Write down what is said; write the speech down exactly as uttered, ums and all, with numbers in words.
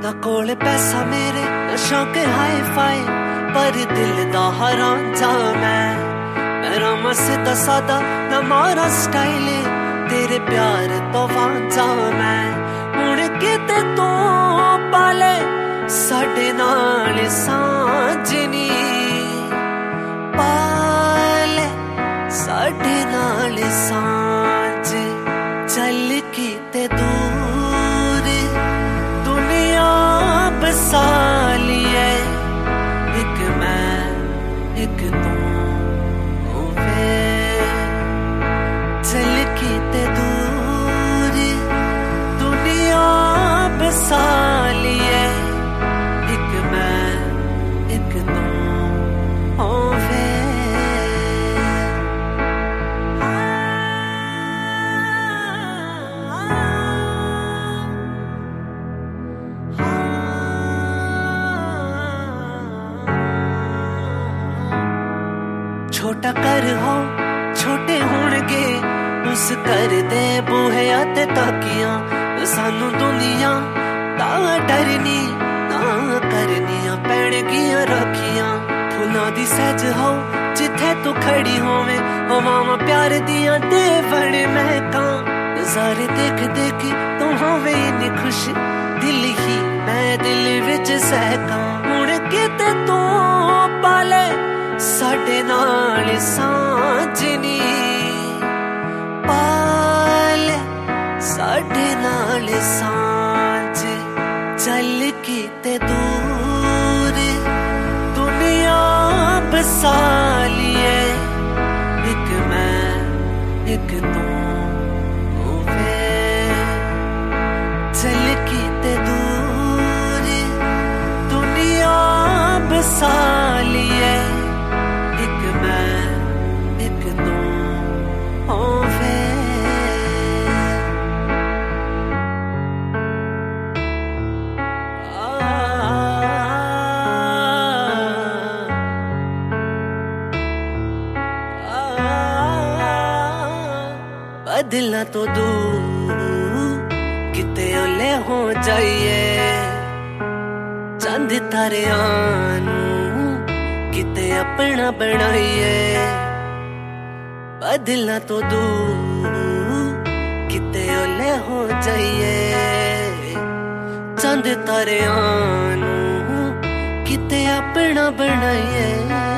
ना कोल पैसा मेरे ना शौक हाई फाई, पर दिल दा हरांझा मैं मेरा मस्त सादा ना मारा स्टाइल, तेरे प्यार तो वांझा मैं हुण किते तू पाले साडे नाल सांझनी, पाले साडे नाल सांझ चल किते दूर दुनिया बसा लिए, एक मैं एक तू होवे चल किते दूर दुनिया बसा लिए, एक मैं एक तू होवे। छोटा कर हो छोटे होणगे उस कर दे बूहे ते ताकियां, सानू दुनिया ता डरनी ना करनियां पैणगियां राखियां, फुलां दी सज हो जिथे तू खड़ी होवे, हवावां प्यार दियां देवण महकां, नज़ारे देख देख तू होवे इन्नी खुश, दिल ही मैं दिल विच सहकां, हुण किते तू पाले साडे नाल सांझनी, पाले साडे नाल सांझ चल किते दूर दुनिया बसा लिए, एक मैं एक तू होवे चल किते दूर दुनिया बसा लिए, एक मैं एक तू होवे। बदला तो दूर किते ओले हो जाइए, चंद तारियां नू किते अपना बनाइए, बदला तो दूर किते ओले हो जाइए, चंद तारियां नू किते अपना बनाइए।